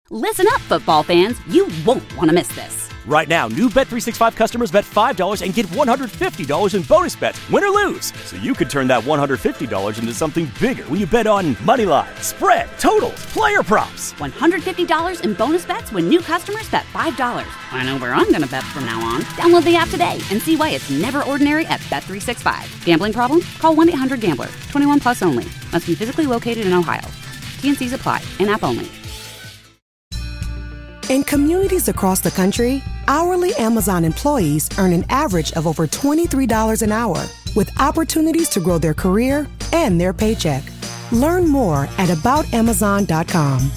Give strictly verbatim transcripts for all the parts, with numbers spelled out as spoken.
Listen up, football fans. You won't want to miss this. Right now, new Bet three sixty-five customers bet five dollars and get one hundred fifty dollars in bonus bets, win or lose. So you could turn that one hundred fifty dollars into something bigger when you bet on money line, spread, totals, player props. one hundred fifty dollars in bonus bets when new customers bet five dollars. I know where I'm going to bet from now on. Download the app today and see why it's never ordinary at Bet three sixty-five. Gambling problem? Call one eight hundred gambler. twenty-one plus only. Must be physically located in Ohio. T N Cs apply. In-app only. In communities across the country, hourly Amazon employees earn an average of over twenty-three dollars an hour, with opportunities to grow their career and their paycheck. Learn more at about amazon dot com.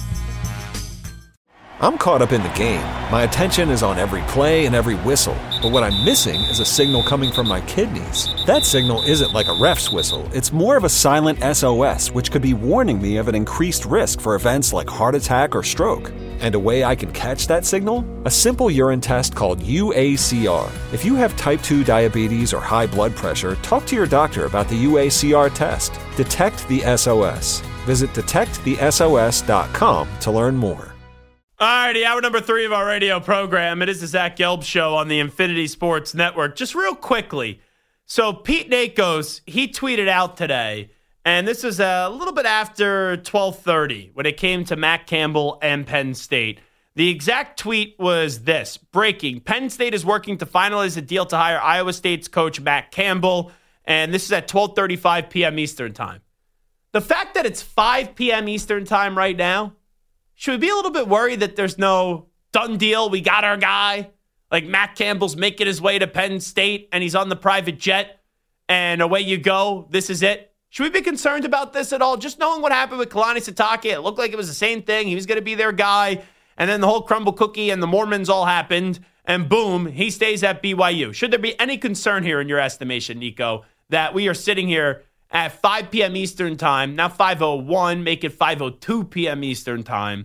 I'm caught up in the game. My attention is on every play and every whistle. But what I'm missing is a signal coming from my kidneys. That signal isn't like a ref's whistle. It's more of a silent S O S, which could be warning me of an increased risk for events like heart attack or stroke. And a way I can catch that signal? A simple urine test called U A C R. If you have type two diabetes or high blood pressure, talk to your doctor about the U A C R test. Detect the S O S. Visit detect the S O S dot com to learn more. All righty, hour number three of our radio program. It is the Zach Gelb Show on the Infinity Sports Network. Just real quickly, so Pete Nakos, he tweeted out today, and this is a little bit after twelve thirty when it came to Matt Campbell and Penn State. The exact tweet was this: breaking, Penn State is working to finalize a deal to hire Iowa State's coach Matt Campbell, and this is at twelve thirty-five p.m. Eastern time. The fact that it's five p.m. Eastern time right now, should we be a little bit worried that there's no done deal? We got our guy. Like Matt Campbell's making his way to Penn State and he's on the private jet and away you go. This is it. Should we be concerned about this at all? Just knowing what happened with Kalani Sitake, it looked like it was the same thing. He was going to be their guy. And then the whole crumble cookie and the Mormons all happened. And boom, he stays at B Y U. Should there be any concern here in your estimation, Nico, that we are sitting here at five p.m. Eastern time, now five oh one, make it five oh two p.m. Eastern time,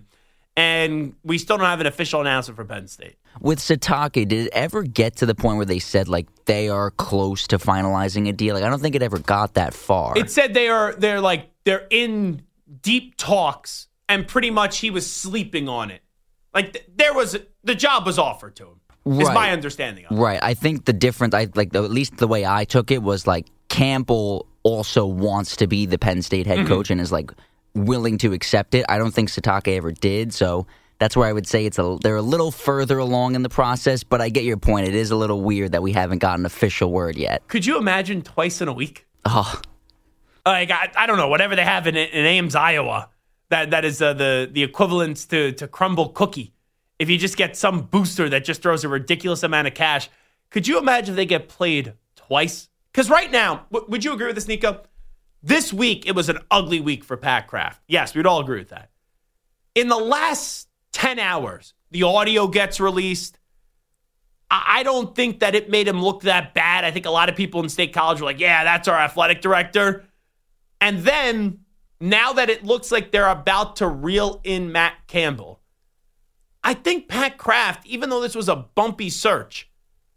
and we still don't have an official announcement for Penn State? With Sitake, did it ever get to the point where they said, like, they are close to finalizing a deal? Like, I don't think it ever got that far. It said they are, they're like, they're in deep talks, and pretty much he was sleeping on it. Like, th- there was, the job was offered to him, right. Is my understanding of it. Right. I think the difference, I like, the, at least the way I took it was, like, Campbell also wants to be the Penn State head mm-hmm. coach and is like willing to accept it. I don't think Sitake ever did, so that's where I would say it's a they're a little further along in the process, but I get your point. It is a little weird that we haven't gotten official word yet. Could you imagine twice in a week? Oh. Like, I, I don't know, whatever they have in, in Ames, Iowa, that that is uh, the, the equivalent to, to crumble cookie. If you just get some booster that just throws a ridiculous amount of cash, could you imagine if they get played twice? Because right now, w- would you agree with this, Nico? This week, it was an ugly week for Pat Kraft. Yes, we'd all agree with that. In the last ten hours, the audio gets released. I, I don't think that it made him look that bad. I think a lot of people in State College were like, yeah, that's our athletic director. And then, now that it looks like they're about to reel in Matt Campbell, I think Pat Kraft, even though this was a bumpy search,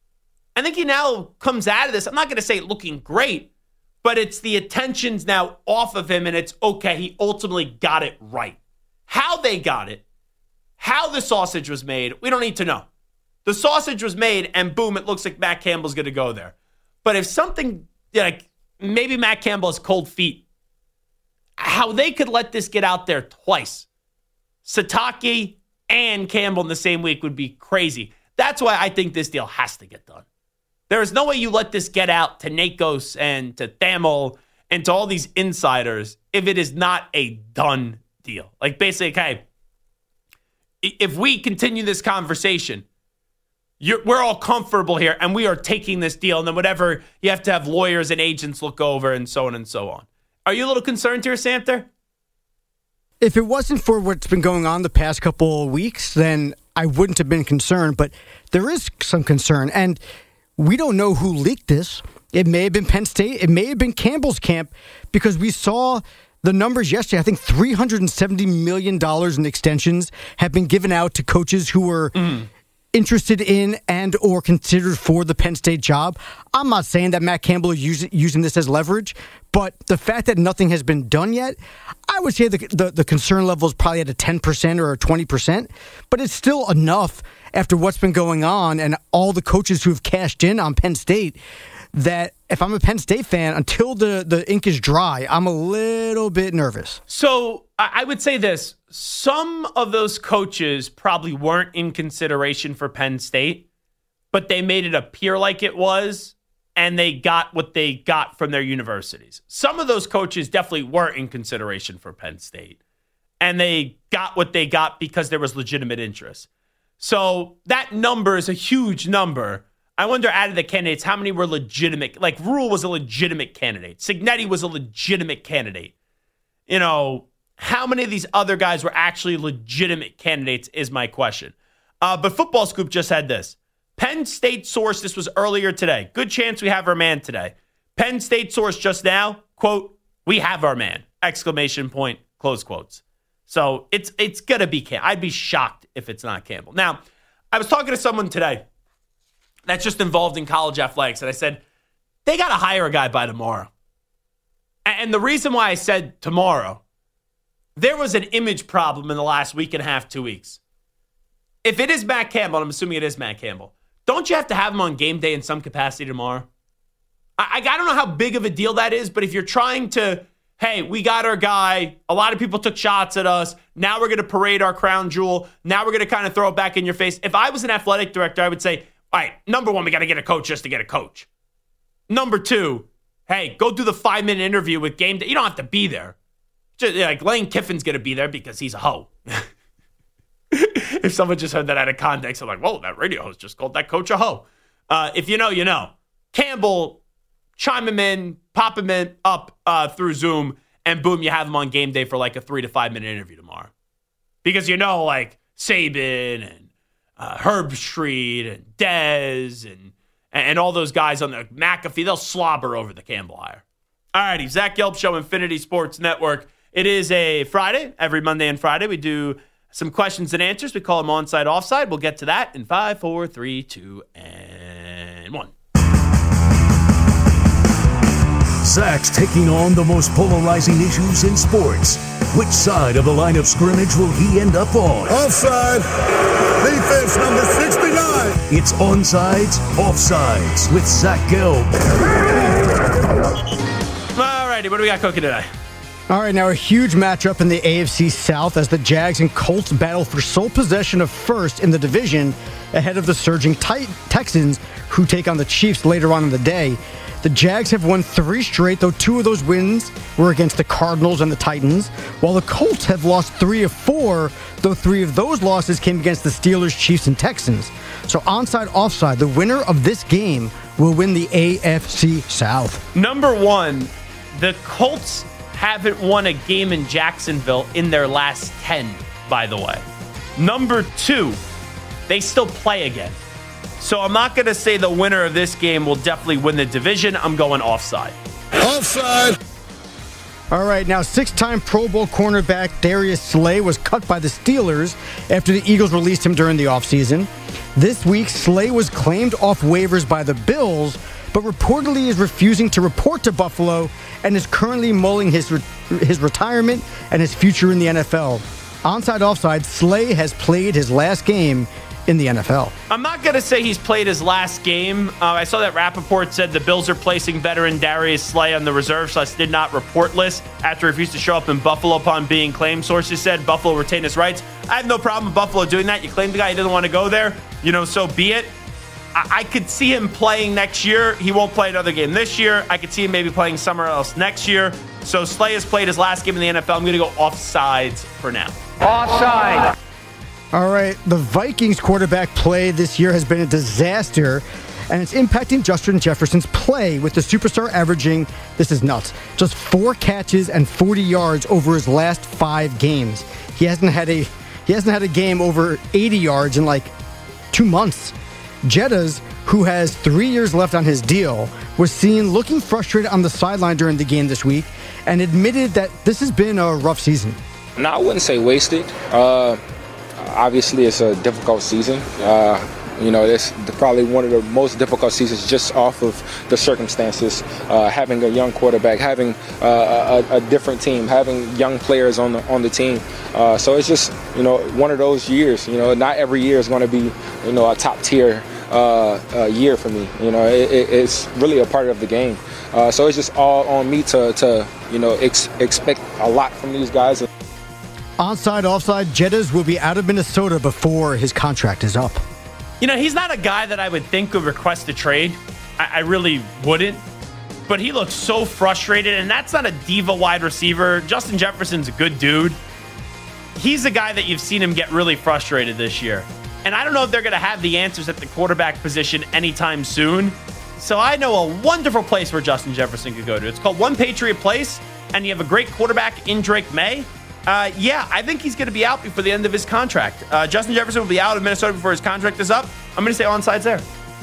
I think he now comes out of this, I'm not going to say looking great, but it's the attention's now off of him and it's okay, he ultimately got it right. How they got it, how the sausage was made, we don't need to know. The sausage was made and boom, it looks like Matt Campbell's going to go there. But if something, like maybe Matt Campbell has cold feet, how they could let this get out there twice, Sitake and Campbell in the same week would be crazy. That's why I think this deal has to get done. There is no way you let this get out to Nakos and to Thamel and to all these insiders if it is not a done deal. Like basically, okay, if we continue this conversation, you're, we're all comfortable here and we are taking this deal, and then whatever you have to have lawyers and agents look over and so on and so on. Are you a little concerned here, Samter? If it wasn't for what's been going on the past couple of weeks, then I wouldn't have been concerned, but there is some concern, and we don't know who leaked this. It may have been Penn State. It may have been Campbell's camp, because we saw the numbers yesterday. I think three hundred seventy million dollars in extensions have been given out to coaches who were mm. interested in and or considered for the Penn State job. I'm not saying that Matt Campbell is using, using this as leverage, but the fact that nothing has been done yet, I would say the, the, the concern level is probably at a ten percent or a twenty percent, but it's still enough after what's been going on and all the coaches who have cashed in on Penn State that if I'm a Penn State fan, until the, the ink is dry, I'm a little bit nervous. So I would say this. Some of those coaches probably weren't in consideration for Penn State, but they made it appear like it was, and they got what they got from their universities. Some of those coaches definitely weren't in consideration for Penn State, and they got what they got because there was legitimate interest. So that number is a huge number. I wonder, out of the candidates, how many were legitimate? Like, Rule was a legitimate candidate. Cignetti was a legitimate candidate. You know, how many of these other guys were actually legitimate candidates is my question. Uh, but Football Scoop just had this. Penn State source, this was earlier today. Good chance we have our man today. Penn State source just now, quote, "We have our man," exclamation point, close quotes. So it's it's going to be Campbell. I'd be shocked if it's not Campbell. Now, I was talking to someone today that's just involved in college athletics, and I said, they got to hire a guy by tomorrow. And the reason why I said tomorrow, there was an image problem in the last week and a half, two weeks. If it is Matt Campbell, and I'm assuming it is Matt Campbell, don't you have to have him on game day in some capacity tomorrow? I, I don't know how big of a deal that is, but if you're trying to, hey, we got our guy, a lot of people took shots at us, now we're going to parade our crown jewel, now we're going to kind of throw it back in your face. If I was an athletic director, I would say, all right, number one, we got to get a coach just to get a coach. Number two, hey, go do the five-minute interview with game day. You don't have to be there. Just, like, Lane Kiffin's going to be there because he's a hoe. If someone just heard that out of context, I'm like, whoa, that radio host just called that coach a hoe. Uh, if you know, you know. Campbell, chime him in, pop him in up uh, through Zoom, and boom, you have him on game day for like a three to five minute interview tomorrow. Because you know, like, Saban and Uh, Herb Street and Dez and and all those guys on the McAfee, they'll slobber over the Campbell hire. All righty, Zach Gelb Show, Infinity Sports Network. It is a Friday. Every Monday and Friday, we do some questions and answers. We call them onside, offside. We'll get to that in five, four, three, two, and one. Zach's taking on the most polarizing issues in sports. Which side of the line of scrimmage will he end up on? Offside. Defense number sixty-nine. It's Onsides, Offsides with Zach Gelb. All righty, what do we got cooking today? All right, now a huge matchup in the A F C South as the Jags and Colts battle for sole possession of first in the division ahead of the surging Tit- Texans, who take on the Chiefs later on in the day. The Jags have won three straight, though two of those wins were against the Cardinals and the Titans, while the Colts have lost three of four, though three of those losses came against the Steelers, Chiefs, and Texans. So onside, offside, the winner of this game will win the A F C South. Number one, the Colts haven't won a game in Jacksonville in their last ten, by the way. Number two, they still play again. So I'm not going to say the winner of this game will definitely win the division. I'm going offside. Offside. All right, now six-time Pro Bowl cornerback Darius Slay was cut by the Steelers after the Eagles released him during the offseason. This week, Slay was claimed off waivers by the Bills, but reportedly is refusing to report to Buffalo and is currently mulling his re- his retirement and his future in the N F L. Onside, offside, Slay has played his last game in the N F L. I'm not going to say he's played his last game. Uh, I saw that Rappaport said the Bills are placing veteran Darius Slay on the reserve slash did not report list after he refused to show up in Buffalo upon being claimed. Sources said Buffalo retained his rights. I have no problem with Buffalo doing that. You claim the guy, he doesn't want to go there. You know, so be it. I, I could see him playing next year. He won't play another game this year. I could see him maybe playing somewhere else next year. So Slay has played his last game in the N F L. I'm going to go offsides for now. Offside. All right, the Vikings quarterback play this year has been a disaster, and it's impacting Justin Jefferson's play with the superstar averaging, this is nuts, just four catches and forty yards over his last five games. He hasn't had a he hasn't had a game over eighty yards in like two months. Jettas, who has three years left on his deal, was seen looking frustrated on the sideline during the game this week and admitted that this has been a rough season. No, I wouldn't say wasted. Uh, obviously, it's a difficult season. Uh, You know, it's probably one of the most difficult seasons just off of the circumstances. Uh, having a young quarterback, having uh, a, a different team, having young players on the on the team. Uh, so it's just, you know, one of those years. You know, not every year is going to be, you know, a top tier uh, uh, year for me. You know, it, it, it's really a part of the game. Uh, so it's just all on me to, to you know, ex- expect a lot from these guys. Onside, offside, Jettas will be out of Minnesota before his contract is up. You know, he's not a guy that I would think would request a trade. I, I really wouldn't. But he looks so frustrated, and that's not a diva wide receiver. Justin Jefferson's a good dude. He's a guy that you've seen him get really frustrated this year. And I don't know if they're going to have the answers at the quarterback position anytime soon. So I know a wonderful place where Justin Jefferson could go to. It's called One Patriot Place, and you have a great quarterback in Drake May. Uh, yeah, I think he's going to be out before the end of his contract. Uh, Justin Jefferson will be out of Minnesota before his contract is up. I'm going to say onsides there.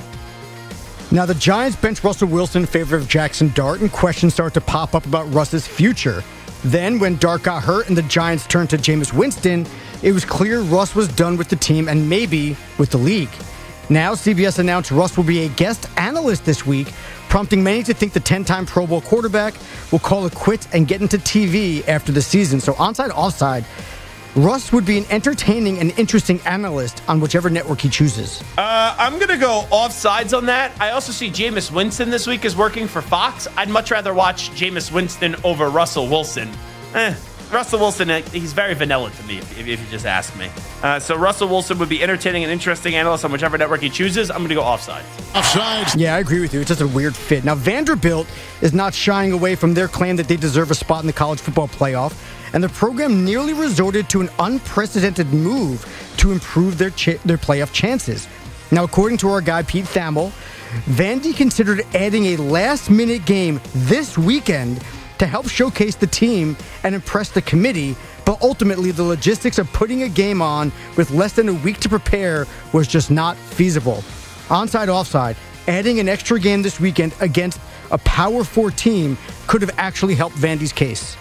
Now, the Giants bench Russell Wilson in favor of Jackson Dart, and questions start to pop up about Russ's future. Then, when Dart got hurt and the Giants turned to Jameis Winston, it was clear Russ was done with the team and maybe with the league. Now, C B S announced Russ will be a guest analyst this week, prompting many to think the ten-time Pro Bowl quarterback will call it quits and get into T V after the season. So onside, offside, Russ would be an entertaining and interesting analyst on whichever network he chooses. Uh, I'm going to go offsides on that. I also see Jameis Winston this week is working for Fox. I'd much rather watch Jameis Winston over Russell Wilson. Eh. Russell Wilson, he's very vanilla to me, if, if you just ask me. Uh, so Russell Wilson would be entertaining and interesting analyst on whichever network he chooses. I'm going to go offside. Offside. Yeah, I agree with you. It's just a weird fit. Now, Vanderbilt is not shying away from their claim that they deserve a spot in the college football playoff, and the program nearly resorted to an unprecedented move to improve their ch- their playoff chances. Now, according to our guy, Pete Thamel, Vandy considered adding a last-minute game this weekend to help showcase the team and impress the committee, but ultimately the logistics of putting a game on with less than a week to prepare was just not feasible. Onside, offside, adding an extra game this weekend against a Power Four team could have actually helped Vandy's case.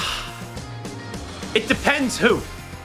It depends who.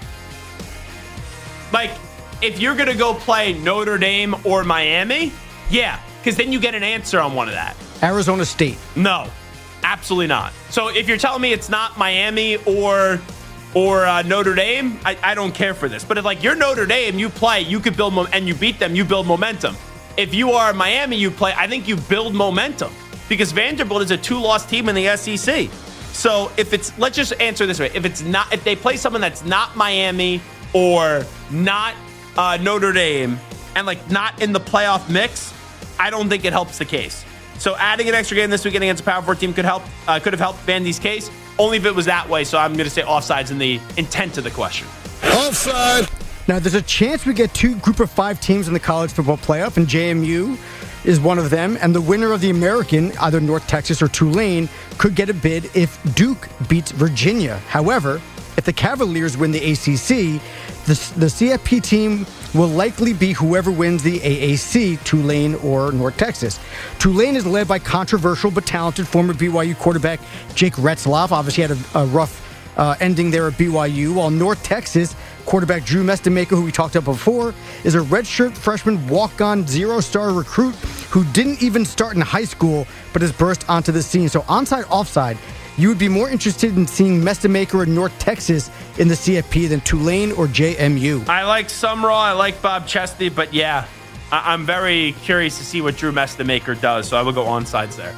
Like, if you're going to go play Notre Dame or Miami, yeah, because then you get an answer on one of that. Arizona State. No. Absolutely not. So if you're telling me it's not Miami or or uh, Notre Dame, I, I don't care for this. But if like you're Notre Dame, you play, you could build mo- and you beat them, you build momentum. If you are Miami, you play, I think you build momentum because Vanderbilt is a two-loss team in the S E C. So if it's, let's just answer this way: if it's not, if they play someone that's not Miami or not uh, Notre Dame and like not in the playoff mix, I don't think it helps the case. So adding an extra game this weekend against a Power Four team could help, uh, could have helped Vandy's case, only if it was that way. So I'm going to say offsides in the intent of the question. Offside. Now, there's a chance we get two group of five teams in the college football playoff, and J M U is one of them. And the winner of the American, either North Texas or Tulane, could get a bid if Duke beats Virginia. However, if the Cavaliers win the A C C, the, the C F P team will likely be whoever wins the A A C, Tulane or North Texas. Tulane is led by controversial but talented former B Y U quarterback Jake Retzlaff. Obviously had a, a rough uh, ending there at B Y U, while North Texas quarterback Drew Mestamaker, who we talked about before, is a redshirt freshman walk-on zero-star recruit who didn't even start in high school but has burst onto the scene. So onside, offside, you would be more interested in seeing Mestamaker in North Texas in the C F P than Tulane or J M U. I like Sumrall. I like Bob Chesney. But, yeah, I- I'm very curious to see what Drew Mestamaker does. So I will go onsides there.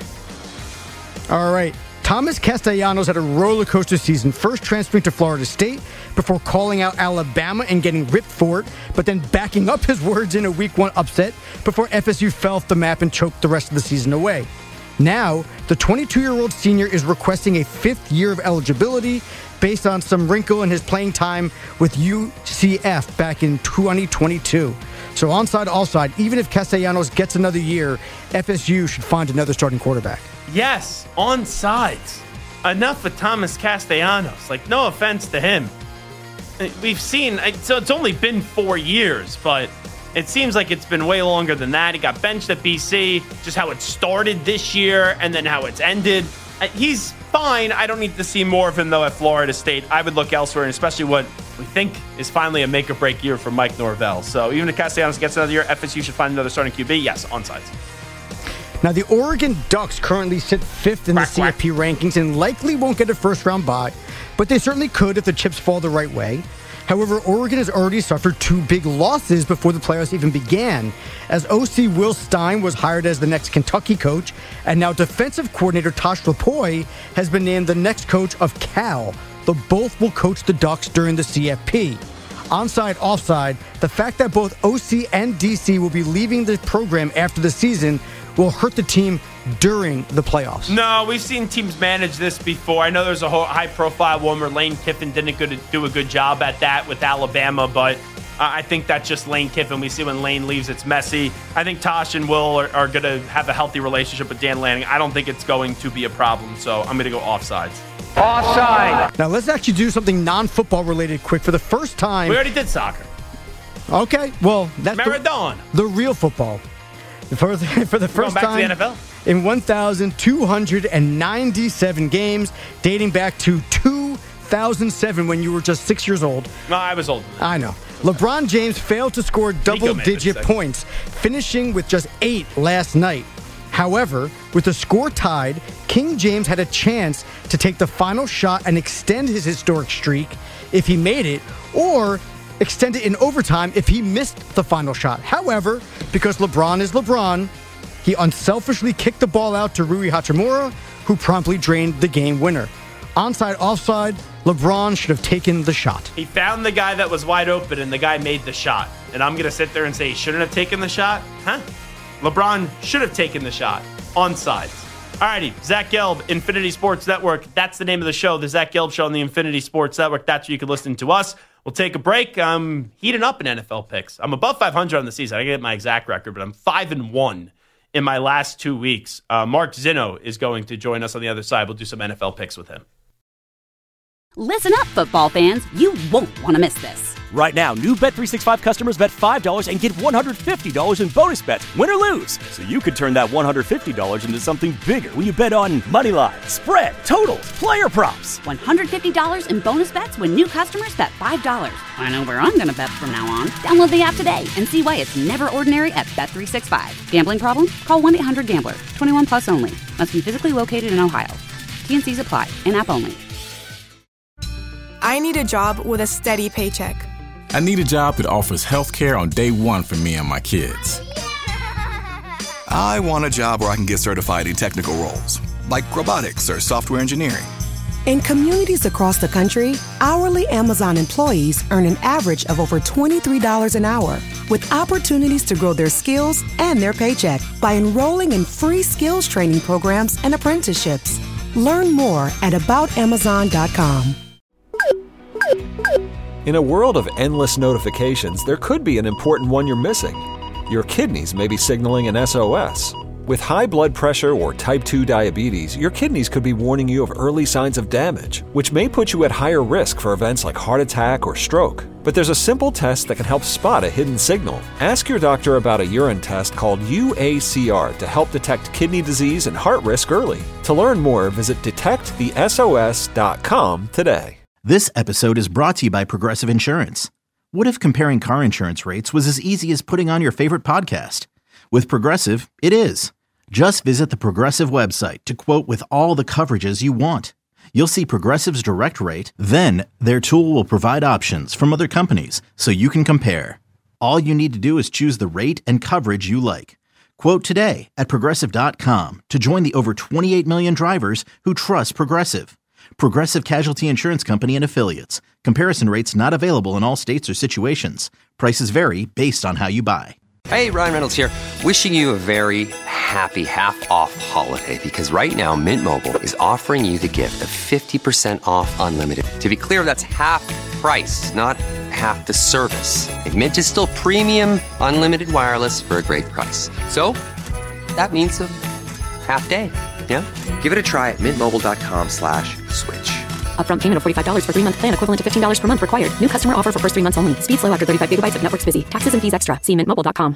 All right. Thomas Castellanos had a roller coaster season, first transferring to Florida State before calling out Alabama and getting ripped for it, but then backing up his words in a week one upset before F S U fell off the map and choked the rest of the season away. Now, the twenty-two-year-old senior is requesting a fifth year of eligibility based on some wrinkle in his playing time with U C F back in twenty twenty-two. So onside, offside, even if Castellanos gets another year, F S U should find another starting quarterback. Yes, onsides. Enough with Thomas Castellanos. Like, no offense to him. We've seen, so it's only been four years, but it seems like it's been way longer than that. He got benched at B C, just how it started this year and then how it's ended. He's fine. I don't need to see more of him, though, at Florida State. I would look elsewhere, and especially what we think is finally a make-or-break year for Mike Norvell. So even if Castellanos gets another year, F S U should find another starting Q B. Yes, onsides. Now, the Oregon Ducks currently sit fifth in quack, the C F P quack. rankings and likely won't get a first-round bye, but they certainly could if the chips fall the right way. However, Oregon has already suffered two big losses before the playoffs even began, as O C Will Stein was hired as the next Kentucky coach, and now defensive coordinator Tosh Lupoi has been named the next coach of Cal. The both will coach the Ducks during the C F P. Onside, offside, the fact that both O C and D C will be leaving the program after the season will hurt the team during the playoffs. No, we've seen teams manage this before. I know there's a whole high-profile one where Lane Kiffin didn't good, do a good job at that with Alabama, but uh, I think that's just Lane Kiffin. We see when Lane leaves, it's messy. I think Tosh and Will are, are going to have a healthy relationship with Dan Lanning. I don't think it's going to be a problem, so I'm going to go offsides. Offside. Now let's actually do something non-football related quick for the first time. We already did soccer. Okay, well, that's Maradona. The, the real football. For the, for the first back time to the N F L? In one thousand two hundred ninety-seven games, dating back to two thousand seven when you were just six years old. No, I was old. I know. LeBron James failed to score double-digit points, finishing with just eight last night. However, with the score tied, King James had a chance to take the final shot and extend his historic streak if he made it, or extend it in overtime if he missed the final shot. However, because LeBron is LeBron, he unselfishly kicked the ball out to Rui Hachimura, who promptly drained the game winner. Onside, offside, LeBron should have taken the shot. He found the guy that was wide open, and the guy made the shot. And I'm going to sit there and say he shouldn't have taken the shot? Huh? LeBron should have taken the shot. Onside. Alrighty, Zach Gelb, Infinity Sports Network. That's the name of the show, the Zach Gelb Show on the Infinity Sports Network. That's where you can listen to us. We'll take a break. I'm heating up in N F L picks. I'm above five hundred on the season. I get my exact record, but I'm five and one in my last two weeks. Uh, Mark Zinno is going to join us on the other side. We'll do some N F L picks with him. Listen up, football fans. You won't want to miss this. Right now, new Bet three sixty-five customers bet five dollars and get one hundred fifty dollars in bonus bets, win or lose. So you could turn that one hundred fifty dollars into something bigger when you bet on money line, spread, totals, player props. one hundred fifty dollars in bonus bets when new customers bet five dollars. I know where I'm going to bet from now on. Download the app today and see why it's never ordinary at Bet three sixty-five. Gambling problem? Call one eight hundred gambler. twenty-one plus only. Must be physically located in Ohio. T N Cs apply. In-app only. I need a job with a steady paycheck. I need a job that offers health care on day one for me and my kids. I want a job where I can get certified in technical roles, like robotics or software engineering. In communities across the country, hourly Amazon employees earn an average of over twenty-three dollars an hour, with opportunities to grow their skills and their paycheck by enrolling in free skills training programs and apprenticeships. Learn more at about amazon dot com. In a world of endless notifications, there could be an important one you're missing. Your kidneys may be signaling an S O S. With high blood pressure or type two diabetes, your kidneys could be warning you of early signs of damage, which may put you at higher risk for events like heart attack or stroke. But there's a simple test that can help spot a hidden signal. Ask your doctor about a urine test called U A C R to help detect kidney disease and heart risk early. To learn more, visit detect the S O S dot com today. This episode is brought to you by Progressive Insurance. What if comparing car insurance rates was as easy as putting on your favorite podcast? With Progressive, it is. Just visit the Progressive website to quote with all the coverages you want. You'll see Progressive's direct rate, then their tool will provide options from other companies so you can compare. All you need to do is choose the rate and coverage you like. Quote today at Progressive dot com to join the over twenty-eight million drivers who trust Progressive. Progressive Casualty Insurance Company and Affiliates. Comparison rates not available in all states or situations. Prices vary based on how you buy. Hey, Ryan Reynolds here. Wishing you a very happy half-off holiday because right now Mint Mobile is offering you the gift of fifty percent off unlimited. To be clear, that's half price, not half the service. And Mint is still premium unlimited wireless for a great price. So that means a half day. Yeah? Give it a try at mintmobile.com slash switch. Upfront payment of forty-five dollars for three-month plan equivalent to fifteen dollars per month required. New customer offer for first three months only. Speed slow after thirty-five gigabytes if network's busy. Taxes and fees extra. See mint mobile dot com.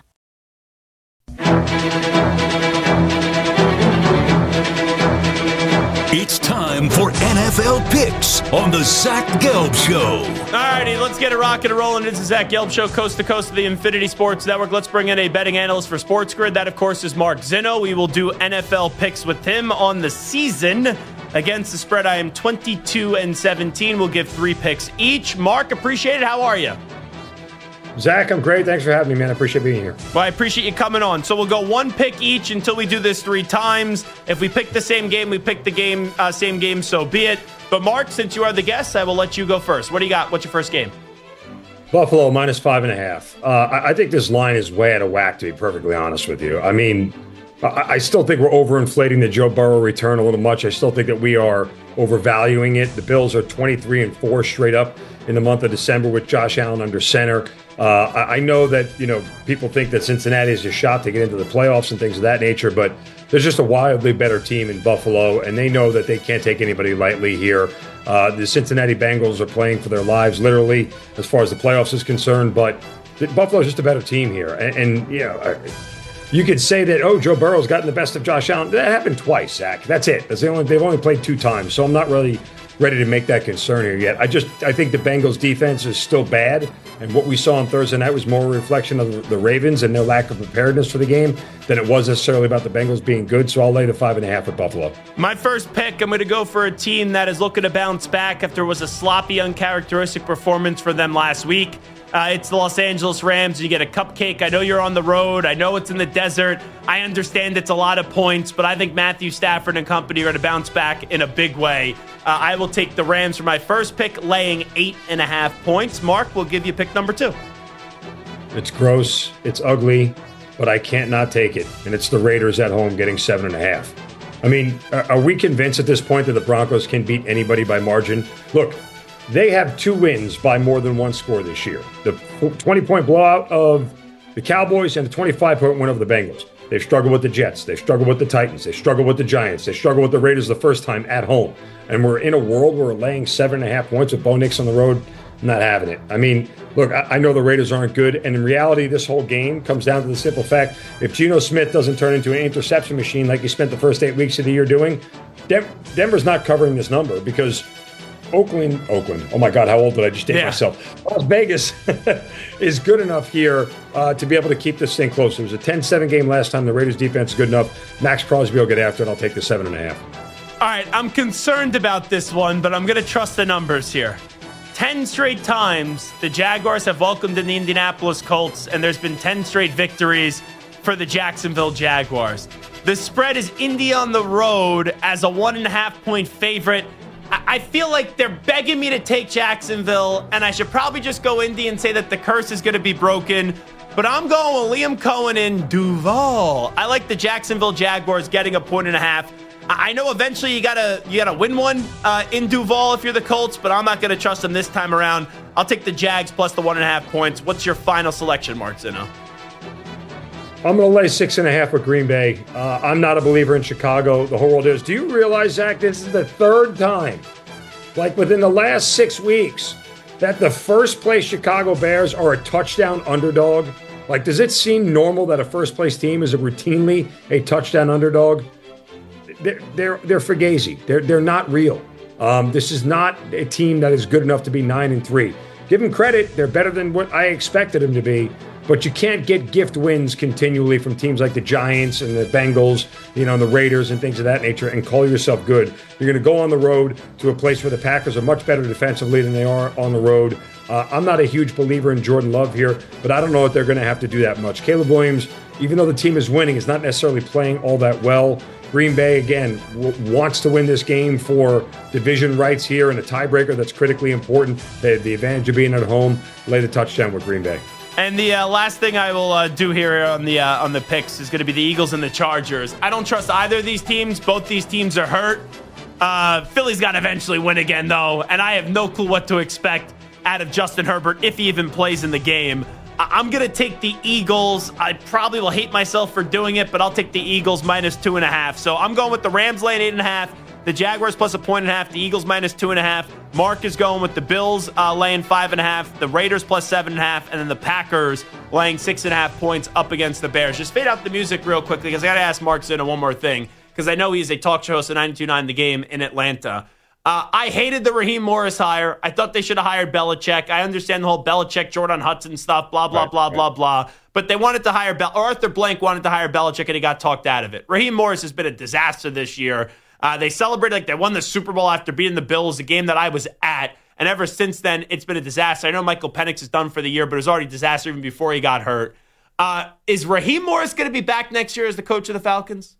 It's time for N F L Picks on the Zach Gelb Show. Alrighty, let's get it rocking and rolling. It's the Zach Gelb Show, coast to coast of the Infinity Sports Network. Let's bring in a betting analyst for Sports Grid. That, of course, is Mark Zinno. We will do N F L picks with him on the season. Against the spread, I am twenty-two and seventeen. We'll give three picks each. Mark, appreciate it. How are you? Zach, I'm great. Thanks for having me, man. I appreciate being here. Well, I appreciate you coming on. So we'll go one pick each until we do this three times. If we pick the same game, we pick the game, uh, same game, so be it. But Mark, since you are the guest, I will let you go first. What do you got? What's your first game? Buffalo minus five and a half. Uh, I, I think this line is way out of whack, to be perfectly honest with you. I mean, I, I still think we're overinflating the Joe Burrow return a little much. I still think that we are overvaluing it. The Bills are twenty-three and four straight up in the month of December with Josh Allen under center. Uh, I, I know that, you know, people think that Cincinnati is a shot to get into the playoffs and things of that nature, but there's just a wildly better team in Buffalo, and they know that they can't take anybody lightly here. Uh, the Cincinnati Bengals are playing for their lives, literally, as far as the playoffs is concerned, but Buffalo is just a better team here. And, and you know, you could say that, oh, Joe Burrow's gotten the best of Josh Allen. That happened twice, Zach. That's it. That's the only, they've only played two times, so I'm not really ready to make that concern here yet. I just I think the Bengals defense is still bad, and what we saw on Thursday night was more a reflection of the, the Ravens and their lack of preparedness for the game than it was necessarily about the Bengals being good. So I'll lay the five and a half with Buffalo. My first pick, I'm going to go for a team that is looking to bounce back after it was a sloppy, uncharacteristic performance for them last week. Uh, it's the Los Angeles Rams. You get a cupcake. I know you're on the road. I know it's in the desert. I understand it's a lot of points, but I think Matthew Stafford and company are going to bounce back in a big way. Uh, I will take the Rams for my first pick, laying eight and a half points. Mark, we'll give you pick number two. It's gross. It's ugly, but I can't not take it. And it's the Raiders at home getting seven and a half. I mean, are we convinced at this point that the Broncos can beat anybody by margin? Look, they have two wins by more than one score this year. The twenty-point blowout of the Cowboys and the twenty-five point win over the Bengals. They've struggled with the Jets. They've struggled with the Titans. They struggled with the Giants. They struggled with the Raiders the first time at home. And we're in a world where we're laying seven and a half points with Bo Nix on the road. I'm not having it. I mean, look, I, I know the Raiders aren't good. And in reality, this whole game comes down to the simple fact, if Geno Smith doesn't turn into an interception machine like he spent the first eight weeks of the year doing, Den- Denver's not covering this number because Oakland, Oakland, oh my God, how old did I just date yeah. myself? Las Vegas is good enough here uh, to be able to keep this thing close. It was a ten seven game last time. The Raiders defense is good enough. Max Crosby will get after it. I'll take the seven and a half. All right, I'm concerned about this one, but I'm going to trust the numbers here. Ten straight times the Jaguars have welcomed in the Indianapolis Colts, and there's been ten straight victories for the Jacksonville Jaguars. The spread is Indy on the road as a one and a half point favorite. I feel like they're begging me to take Jacksonville, and I should probably just go Indy and say that the curse is going to be broken. But I'm going with Liam Cohen in Duval. I like the Jacksonville Jaguars getting a point and a half. I know eventually you gotta you gotta win one uh, in Duval if you're the Colts, but I'm not gonna trust them this time around. I'll take the Jags plus the one and a half points. What's your final selection, Mark Zinno? I'm going to lay six and a half with Green Bay. Uh, I'm not a believer in Chicago. The whole world is. Do you realize, Zach, this is the third time, like within the last six weeks, that the first place Chicago Bears are a touchdown underdog? Like, does it seem normal that a first place team is a routinely a touchdown underdog? They're they're, they're fugazi. They're they're not real. Um, this is not a team that is good enough to be nine and three. Give them credit. They're better than what I expected them to be. But you can't get gift wins continually from teams like the Giants and the Bengals, you know, the Raiders and things of that nature and call yourself good. You're going to go on the road to a place where the Packers are much better defensively than they are on the road. Uh, I'm not a huge believer in Jordan Love here, but I don't know if they're going to have to do that much. Caleb Williams, even though the team is winning, is not necessarily playing all that well. Green Bay, again, w- wants to win this game for division rights here and a tiebreaker that's critically important. They have the advantage of being at home. Lay the touchdown with Green Bay. And the uh, last thing I will uh, do here on the uh, on the picks is going to be the Eagles and the Chargers. I don't trust either of these teams. Both these teams are hurt. Uh, Philly's got to eventually win again, though, and I have no clue what to expect out of Justin Herbert if he even plays in the game. I- I'm going to take the Eagles. I probably will hate myself for doing it, but I'll take the Eagles minus two and a half. So I'm going with the Rams laying eight and a half. The Jaguars plus a point and a half. The Eagles minus two and a half. Mark is going with the Bills uh, laying five and a half. The Raiders plus seven and a half. And then the Packers laying six and a half points up against the Bears. Just fade out the music real quickly because I got to ask Mark Zinno one more thing. because I know he's a talk show host at ninety-two point nine The Game in Atlanta. Uh, I hated the Raheem Morris hire. I thought they should have hired Belichick. I understand the whole Belichick, Jordan Hudson stuff, blah, blah, right, blah, right. blah, blah. But they wanted to hire Bel- Arthur Blank wanted to hire Belichick, and he got talked out of it. Raheem Morris has been a disaster this year. Uh, they celebrated like they won the Super Bowl after beating the Bills, a game that I was at. And ever since then, it's been a disaster. I know Michael Penix is done for the year, but it was already a disaster even before he got hurt. Uh, is Raheem Morris going to be back next year as the coach of the Falcons?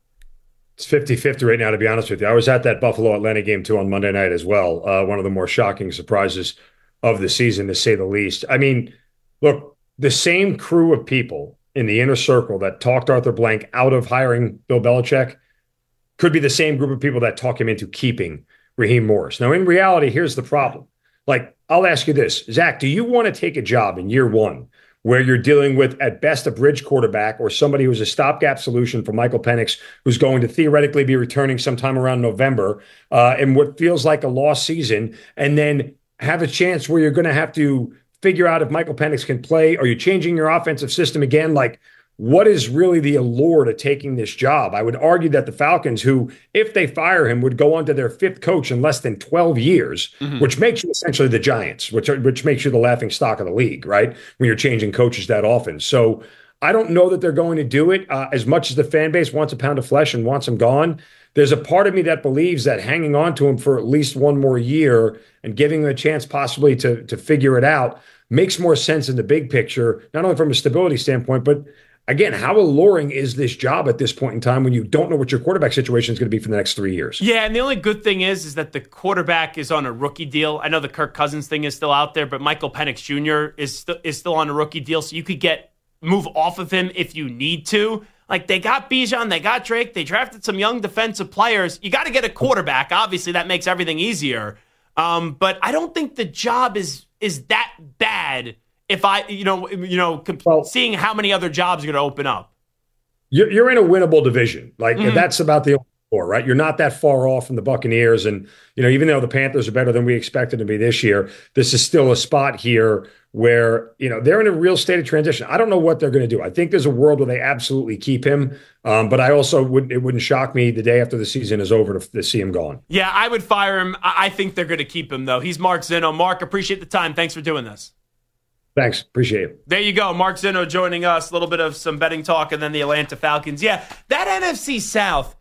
It's fifty-fifty right now, to be honest with you. I was at that Buffalo-Atlanta game, too, on Monday night as well. Uh, one of the more shocking surprises of the season, to say the least. I mean, look, the same crew of people in the inner circle that talked Arthur Blank out of hiring Bill Belichick could be the same group of people that talk him into keeping Raheem Morris. Now, in reality, here's the problem. Like, I'll ask you this. Zach, do you want to take a job in year one where you're dealing with, at best, a bridge quarterback or somebody who's a stopgap solution for Michael Penix, who's going to theoretically be returning sometime around November uh, in what feels like a lost season, and then have a chance where you're going to have to figure out if Michael Penix can play? Are you changing your offensive system again? Like, what is really the allure to taking this job? I would argue that the Falcons, who, if they fire him, would go on to their fifth coach in less than twelve years, mm-hmm. which makes you essentially the Giants, which are, which makes you the laughing stock of the league, right? When you're changing coaches that often. So I don't know that they're going to do it. Uh, as much as the fan base wants a pound of flesh and wants him gone, there's a part of me that believes that hanging on to him for at least one more year and giving him a chance possibly to, to figure it out makes more sense in the big picture, not only from a stability standpoint, but again, how alluring is this job at this point in time when you don't know what your quarterback situation is going to be for the next three years? Yeah, and the only good thing is is that the quarterback is on a rookie deal. I know the Kirk Cousins thing is still out there, but Michael Penix Junior is st- is still on a rookie deal, so you could get move off of him if you need to. Like, they got Bijan, they got Drake, they drafted some young defensive players. You got to get a quarterback. Obviously, that makes everything easier. Um, but I don't think the job is is that bad. If I, you know, you know, comp- well, seeing how many other jobs are going to open up. You're, you're in a winnable division. Like, mm-hmm. that's about the floor, right? You're not that far off from the Buccaneers. And, you know, even though the Panthers are better than we expected to be this year, this is still a spot here where, you know, they're in a real state of transition. I don't know what they're going to do. I think there's a world where they absolutely keep him. Um, but I also wouldn't, it wouldn't shock me the day after the season is over to, to see him gone. Yeah, I would fire him. I think they're going to keep him, though. He's Mark Zinno. Mark, appreciate the time. Thanks for doing this. Thanks. Appreciate it. There you go. Mark Zinno joining us. A little bit of some betting talk and then the Atlanta Falcons. Yeah, that N F C South,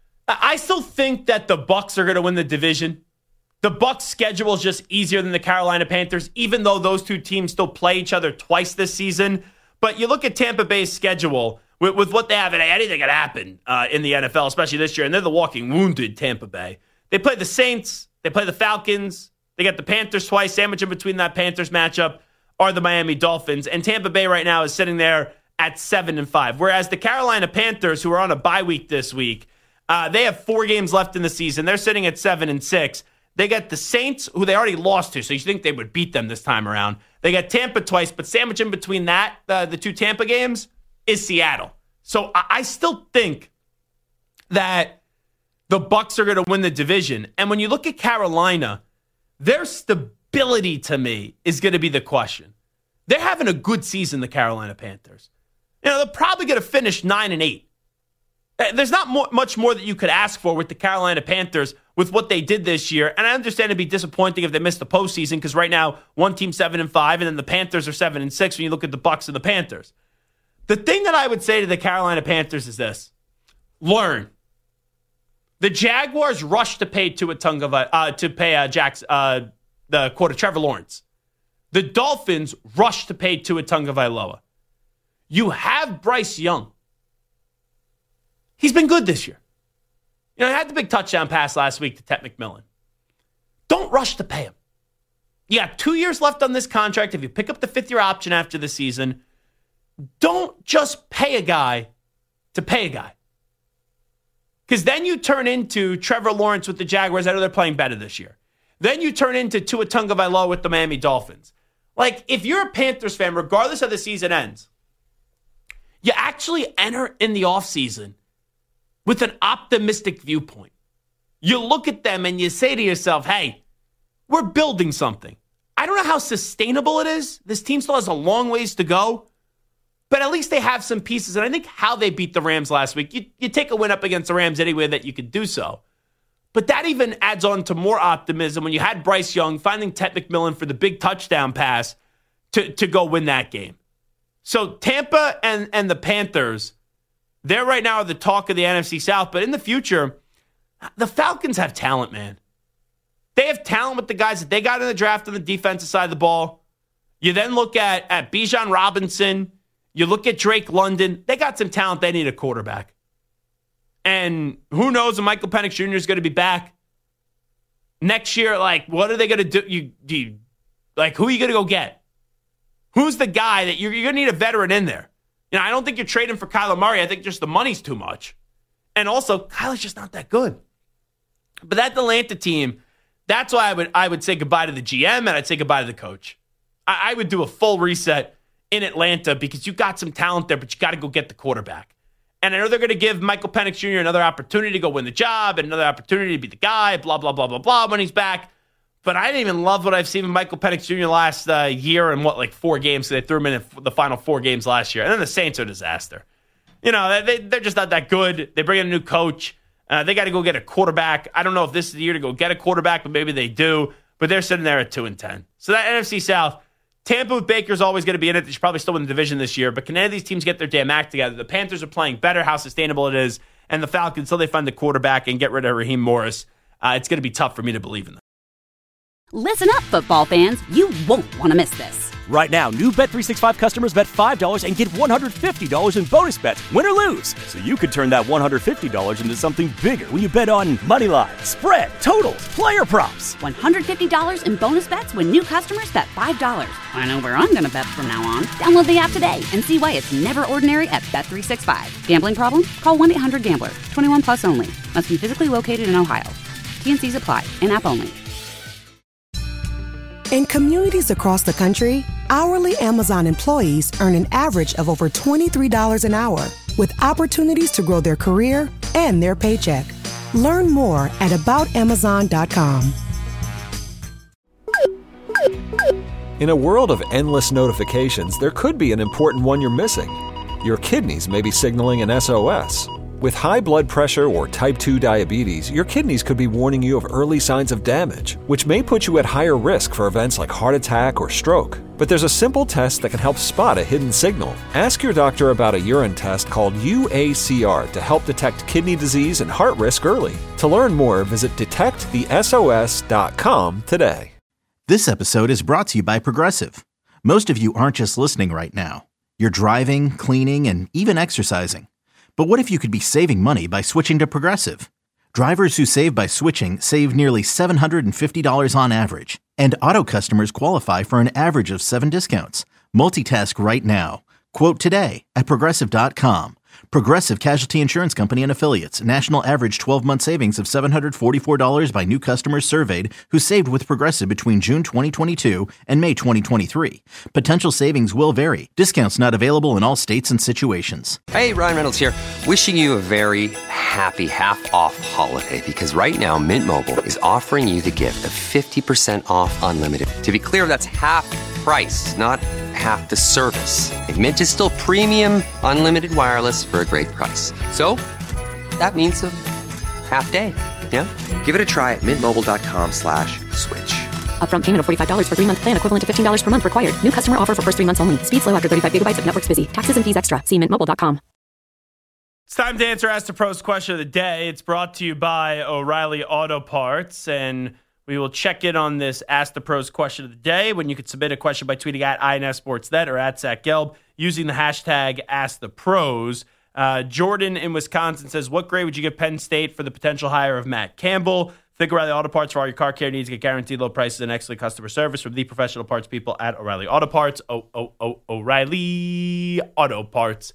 I still think that the Bucs are going to win the division. The Bucs' schedule is just easier than the Carolina Panthers, even though those two teams still play each other twice this season. But you look at Tampa Bay's schedule with, with what they have, and anything can happen uh, in the N F L, especially this year. And they're the walking wounded Tampa Bay. They play the Saints. They play the Falcons. They got the Panthers twice. Sandwich in between that Panthers matchup are the Miami Dolphins. And Tampa Bay right now is sitting there at seven and five. Whereas the Carolina Panthers, who are on a bye week this week, uh, they have four games left in the season. They're sitting at seven and six. They got the Saints, who they already lost to, so you think they would beat them this time around. They got Tampa twice, but sandwich in between that, uh, the two Tampa games, is Seattle. So I, I still think that the Bucs are going to win the division. And when you look at Carolina, their stability to me is going to be the question. They're having a good season, the Carolina Panthers. You know, they're probably going to finish nine and eight. There's not more, much more that you could ask for with the Carolina Panthers with what they did this year. And I understand it'd be disappointing if they missed the postseason because right now one team's seven and five, and then the Panthers are seven and six when you look at the Bucs and the Panthers. The thing that I would say to the Carolina Panthers is this: learn. The Jaguars rushed to pay Tua Tagovailoa uh, to pay uh, Jack's uh, the quarter Trevor Lawrence. The Dolphins rushed to pay Tua Tagovailoa. You have Bryce Young. He's been good this year. You know, he had the big touchdown pass last week to Ted McMillan. Don't rush to pay him. You got two years left on this contract. If you pick up the fifth-year option after the season, don't just pay a guy to pay a guy. Because then you turn into Trevor Lawrence with the Jaguars. I know they're playing better this year. Then you turn into Tua Tagovailoa with the Miami Dolphins. Like, if you're a Panthers fan, regardless how the season ends, you actually enter in the offseason with an optimistic viewpoint. You look at them and you say to yourself, hey, we're building something. I don't know how sustainable it is. This team still has a long ways to go. But at least they have some pieces. And I think how they beat the Rams last week, you, you take a win up against the Rams anyway that you could do so. But that even adds on to more optimism when you had Bryce Young finding Ted McMillan for the big touchdown pass to, to go win that game. So Tampa and, and the Panthers, they're right now the talk of the N F C South. But in the future, the Falcons have talent, man. They have talent with the guys that they got in the draft on the defensive side of the ball. You then look at, at Bijan Robinson. You look at Drake London. They got some talent. They need a quarterback. And who knows if Michael Penix Junior is going to be back next year. Like, what are they going to do? You, do you, like, who are you going to go get? Who's the guy that you're, you're going to need a veteran in there? You know, I don't think you're trading for Kyler Murray. I think just the money's too much. And also, Kyler's just not that good. But that Atlanta team, that's why I would I would say goodbye to the G M and I'd say goodbye to the coach. I, I would do a full reset in Atlanta because you got some talent there, but you got to go get the quarterback. And I know they're going to give Michael Penix Junior another opportunity to go win the job and another opportunity to be the guy, blah, blah, blah, blah, blah, when he's back. But I didn't even love what I've seen with Michael Penix Junior last uh, year and what, like four games. So they threw him in the final four games last year. And then the Saints are a disaster. You know, they, they're just not that good. They bring in a new coach. Uh, they got to go get a quarterback. I don't know if this is the year to go get a quarterback, but maybe they do. But they're sitting there at two and ten. So that N F C South, Tampa with Baker's always going to be in it. They should probably still win the division this year. But can any of these teams get their damn act together? The Panthers are playing better, how sustainable it is. And the Falcons, until they find the quarterback and get rid of Raheem Morris, uh, it's going to be tough for me to believe in them. Listen up, football fans. You won't want to miss this. Right now, new Bet three sixty-five customers bet five dollars and get one hundred fifty dollars in bonus bets, win or lose. So you could turn that one hundred fifty dollars into something bigger when you bet on money line, spread, totals, player props. one hundred fifty dollars in bonus bets when new customers bet five dollars. I know where I'm going to bet from now on. Download the app today and see why it's never ordinary at Bet three sixty-five. Gambling problem? Call one eight hundred gambler. twenty-one plus only. Must be physically located in Ohio. T and C's apply. In-app only. In communities across the country, hourly Amazon employees earn an average of over twenty-three dollars an hour, with opportunities to grow their career and their paycheck. Learn more at about amazon dot com. In a world of endless notifications, there could be an important one you're missing. Your kidneys may be signaling an S O S. With high blood pressure or type two diabetes, your kidneys could be warning you of early signs of damage, which may put you at higher risk for events like heart attack or stroke. But there's a simple test that can help spot a hidden signal. Ask your doctor about a urine test called U A C R to help detect kidney disease and heart risk early. To learn more, visit detect the S O S dot com today. This episode is brought to you by Progressive. Most of you aren't just listening right now. You're driving, cleaning, and even exercising. But what if you could be saving money by switching to Progressive? Drivers who save by switching save nearly seven hundred fifty dollars on average. And auto customers qualify for an average of seven discounts. Multitask right now. Quote today at Progressive dot com. Progressive Casualty Insurance Company and Affiliates. National average twelve-month savings of seven hundred forty-four dollars by new customers surveyed who saved with Progressive between June twenty twenty-two and May twenty twenty-three. Potential savings will vary. Discounts not available in all states and situations. Hey, Ryan Reynolds here. Wishing you a very happy half-off holiday because right now Mint Mobile is offering you the gift of fifty percent off unlimited. To be clear, that's half price, not half the service. And Mint is still premium unlimited wireless for a great price. So that means a half day. Yeah? Give it a try at mintmobile.com slash switch. Upfront payment of forty-five dollars for three-month plan equivalent to fifteen dollars per month required. New customer offer for first three months only. Speed slow after thirty-five gigabytes if network's busy. Taxes and fees extra. See mint mobile dot com. It's time to answer Ask the Pros question of the day. It's brought to you by O'Reilly Auto Parts, and we will check in on this Ask the Pros question of the day when you can submit a question by tweeting at I N S Sportsnet or at Zach Gelb using the hashtag Ask the Pros. Uh, Jordan in Wisconsin says, what grade would you give Penn State for the potential hire of Matt Campbell? Think O'Reilly Auto Parts for all your car care needs. Get guaranteed low prices and excellent customer service from the professional parts people at O'Reilly Auto Parts. Oh, oh, oh, O'Reilly Auto Parts.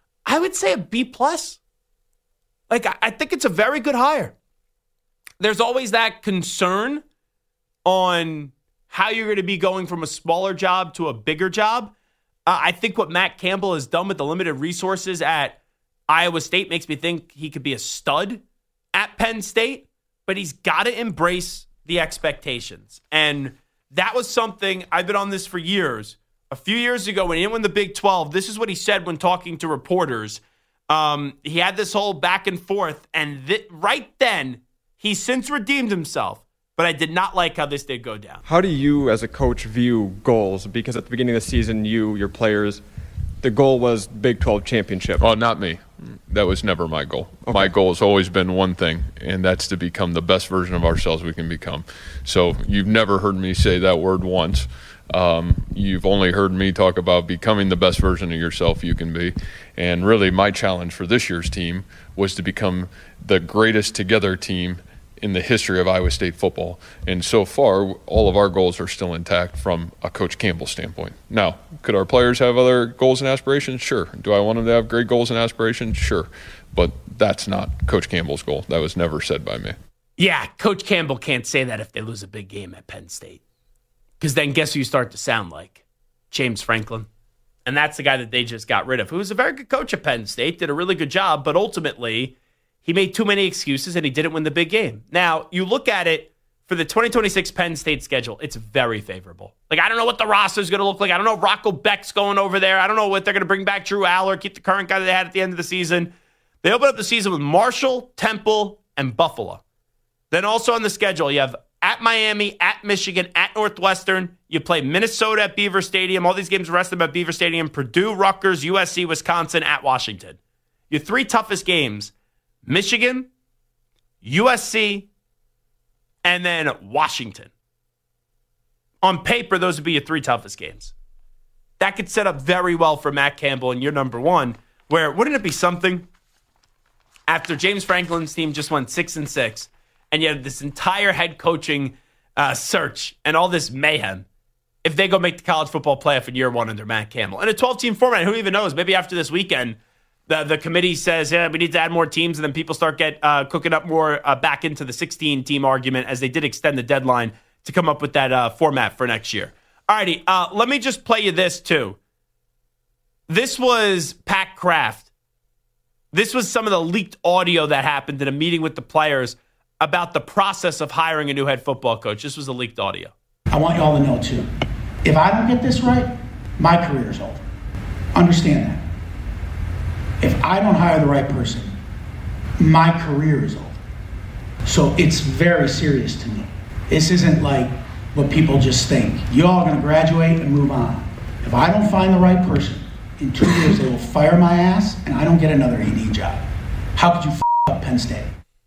I would say a B plus. Like, I, I think it's a very good hire. There's always that concern on how you're going to be going from a smaller job to a bigger job. Uh, I think what Matt Campbell has done with the limited resources at Iowa State makes me think he could be a stud at Penn State, but he's got to embrace the expectations. And that was something, I've been on this for years, a few years ago when he didn't win the Big twelve, this is what he said when talking to reporters. Um, he had this whole back and forth, and th- right then, he's since redeemed himself. But I did not like how this did go down. How do you, as a coach, view goals? Because at the beginning of the season, you, your players, the goal was Big twelve championship. Oh, not me. That was never my goal. Okay. My goal has always been one thing, and that's to become the best version of ourselves we can become. So you've never heard me say that word once. Um, you've only heard me talk about becoming the best version of yourself you can be. And really my challenge for this year's team was to become the greatest together team in the history of Iowa State football. And so far, all of our goals are still intact from a Coach Campbell standpoint. Now, could our players have other goals and aspirations? Sure. Do I want them to have great goals and aspirations? Sure. But that's not Coach Campbell's goal. That was never said by me. Yeah, Coach Campbell can't say that if they lose a big game at Penn State. Because then guess who you start to sound like? James Franklin. And that's the guy that they just got rid of, who was a very good coach at Penn State, did a really good job, but ultimately he made too many excuses and he didn't win the big game. Now, you look at it for the twenty twenty-six Penn State schedule, it's very favorable. Like, I don't know what the roster is going to look like. I don't know if Rocco Beck's going over there. I don't know what they're going to bring back Drew Aller, keep the current guy that they had at the end of the season. They open up the season with Marshall, Temple, and Buffalo. Then also on the schedule, you have at Miami, at Michigan, at Northwestern. You play Minnesota at Beaver Stadium. All these games rest of them at Beaver Stadium. Purdue, Rutgers, U S C, Wisconsin, at Washington. Your three toughest games, Michigan, U S C, and then Washington. On paper, those would be your three toughest games. That could set up very well for Matt Campbell and you're number one, where wouldn't it be something after James Franklin's team just went six and six, and you have this entire head coaching uh, search and all this mayhem, if they go make the college football playoff in year one under Matt Campbell. In a twelve-team format, who even knows? Maybe after this weekend, the, the committee says, yeah, we need to add more teams, and then people start get uh, cooking up more uh, back into the sixteen-team argument as they did extend the deadline to come up with that uh, format for next year. All righty, uh, let me just play you this, too. This was Pat Kraft. This was some of the leaked audio that happened in a meeting with the players about the process of hiring a new head football coach. This was the leaked audio. I want you all to know, too, if I don't get this right, my career's over. Understand that. If I don't hire the right person, my career is over. So it's very serious to me. This isn't like what people just think. You all are going to graduate and move on. If I don't find the right person, in two years they will fire my ass and I don't get another A D job. How could you f*** up Penn State?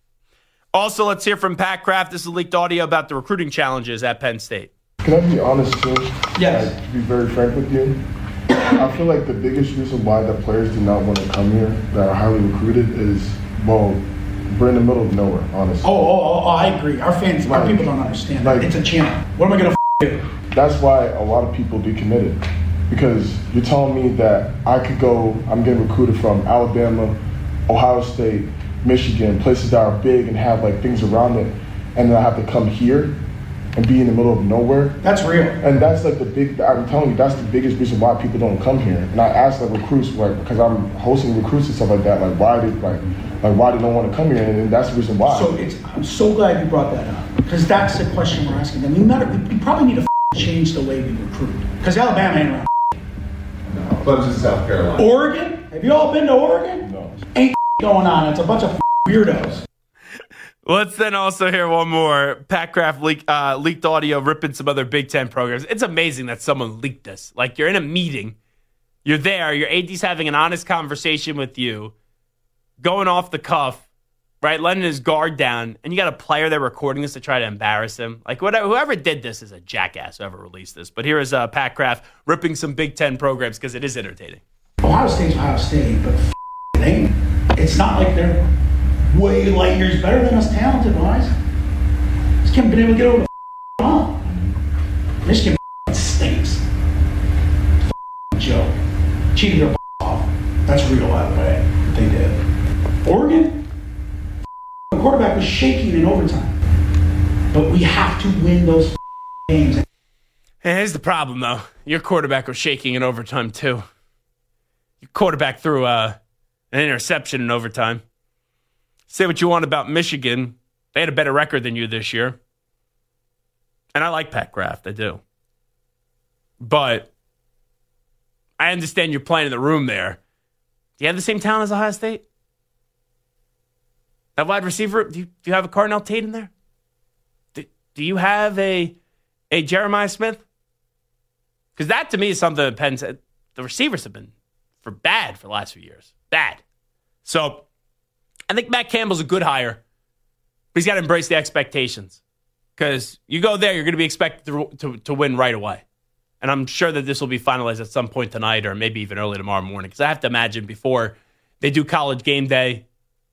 Also, let's hear from Pat Kraft. This is leaked audio about the recruiting challenges at Penn State. Can I be honest, too? Yes. Like, to be very frank with you, I feel like the biggest reason why the players do not want to come here that are highly recruited is, well, we're in the middle of nowhere, honestly. Oh, oh, oh, I agree. Our fans, like, our people don't understand that. Like, it's a channel. What am I going to f*** do? That's why a lot of people decommitted. Because you're telling me that I could go, I'm getting recruited from Alabama, Ohio State, Michigan, places that are big and have like things around it, and then I have to come here and be in the middle of nowhere. That's real. And that's like the big, I'm telling you, that's the biggest reason why people don't come here. And I ask like recruits, like, because I'm hosting recruits and stuff like that, like why did, like, like why they don't want to come here, and that's the reason why. So it's, I'm so glad you brought that up, because that's the question we're asking them. We, matter, we probably need to f- change the way we recruit, because Alabama ain't around. No, Clemson, South Carolina. Oregon? Have you all been to Oregon? No. Ain't going on. It's a bunch of weirdos. Let's then also hear one more. Pat Kraft leak, uh, leaked audio ripping some other Big Ten programs. It's amazing that someone leaked this. Like, you're in a meeting, you're there, your A D's having an honest conversation with you, going off the cuff, right, letting his guard down, and you got a player there recording this to try to embarrass him. Like, whatever, whoever did this is a jackass, whoever released this. But here is uh, Pat Kraft ripping some Big Ten programs because it is entertaining. Ohio State's Ohio State, but f- it ain't. It's not like they're way light years better than us talent-wise. Just haven't been able to get over the f- hump. Michigan f- stinks. F- joke. Cheated their f- off. That's real, by the way. What they did. Oregon, the quarterback was shaking in overtime. But we have to win those f- games. Hey, here's the problem, though. Your quarterback was shaking in overtime, too. Your quarterback threw uh, an interception in overtime. Say what you want about Michigan. They had a better record than you this year. And I like Pat Kraft. I do. But I understand you're playing in the room there. Do you have the same talent as Ohio State? That wide receiver, do you, do you have a Cardinal Tate in there? Do, do you have a, a Jeremiah Smith? Because that, to me, is something that depends. The receivers have been for bad for the last few years. Bad. So I think Matt Campbell's a good hire, but he's got to embrace the expectations. Because you go there, you're going to be expected to, to, to win right away. And I'm sure that this will be finalized at some point tonight or maybe even early tomorrow morning. Because I have to imagine before they do College Game Day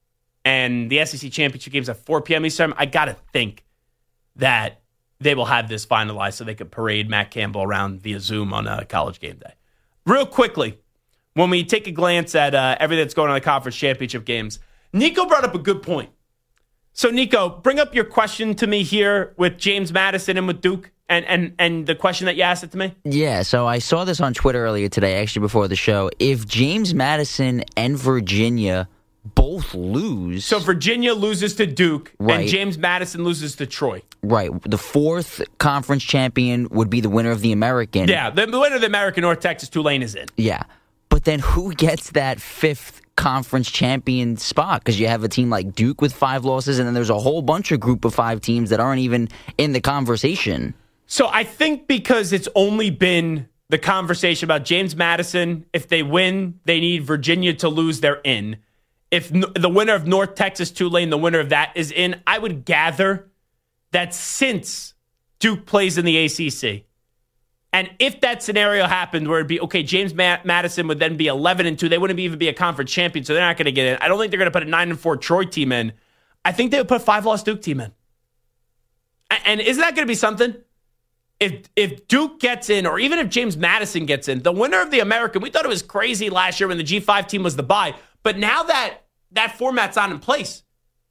and the S E C Championship games at four p.m. Eastern, I got to think that they will have this finalized so they could parade Matt Campbell around via Zoom on a College Game Day. Real quickly, when we take a glance at uh, everything that's going on in the conference championship games, Nico brought up a good point. So, Nico, bring up your question to me here with James Madison and with Duke and, and, and the question that you asked it to me. Yeah, so I saw this on Twitter earlier today, actually before the show. If James Madison and Virginia both lose... So Virginia loses to Duke right. and James Madison loses to Troy. Right. The fourth conference champion would be the winner of the American. Yeah, the winner of the American, North Texas Tulane, is in. Yeah. But then who gets that fifth conference champion spot? Because you have a team like Duke with five losses, and then there's a whole bunch of group of five teams that aren't even in the conversation. So I think because it's only been the conversation about James Madison, if they win, they need Virginia to lose, they're in. If n- the winner of North Texas Tulane, the winner of that is in, I would gather that since Duke plays in the A C C, and if that scenario happened where it'd be, okay, James Ma- Madison would then be eleven and two, they wouldn't even be a conference champion, so they're not going to get in. I don't think they're going to put a nine and four Troy team in. I think they would put a five-loss Duke team in. And, and isn't that going to be something? If if Duke gets in, or even if James Madison gets in, the winner of the American, we thought it was crazy last year when the G five team was the bye, but now that that format's not in place,